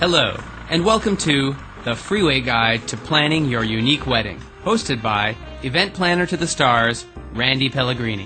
Hello, and welcome to The Freeway Guide to Planning Your Unique Wedding, hosted by event planner to the stars, Randy Pellegrini.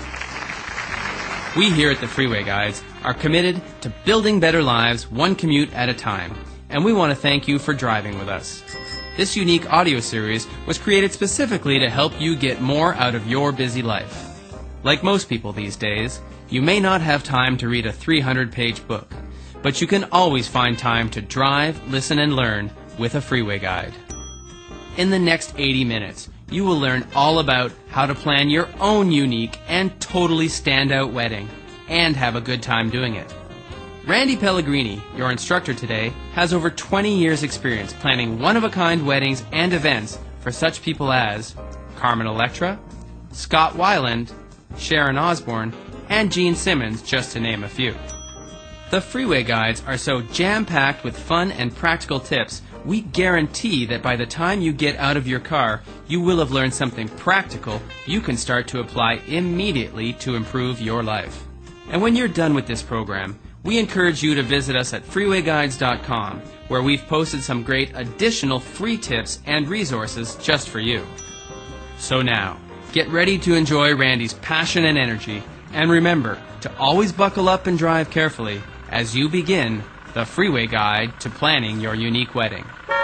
We here at The Freeway Guides are committed to building better lives one commute at a time, and we want to thank you for driving with us. This unique audio series was created specifically to help you get more out of your busy life. Like most people these days, you may not have time to read a 300-page book, but you can always find time to drive, listen, and learn with a freeway guide. In the next 80 minutes, you will learn all about how to plan your own unique and totally standout wedding, and have a good time doing it. Randy Pellegrini, your instructor today, has over 20 years' experience planning one-of-a-kind weddings and events for such people as Carmen Electra, Scott Weiland, Sharon Osbourne, and Gene Simmons, just to name a few. The Freeway Guides are so jam-packed with fun and practical tips, we guarantee that by the time you get out of your car, you will have learned something practical you can start to apply immediately to improve your life. And when you're done with this program, we encourage you to visit us at freewayguides.com, where we've posted some great additional free tips and resources just for you. So now, get ready to enjoy Randy's passion and energy, and remember to always buckle up and drive carefully as you begin the Freeway Guide to Planning Your Unique Wedding.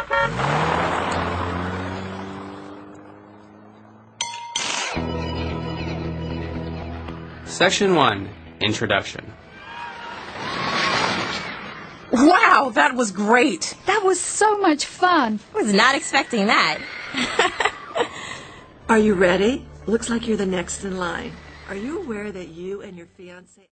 Section 1, Introduction. Wow, that was great. That was so much fun. I was not expecting that. Are you ready? Looks like you're the next in line. Are you aware that you and your fiancé...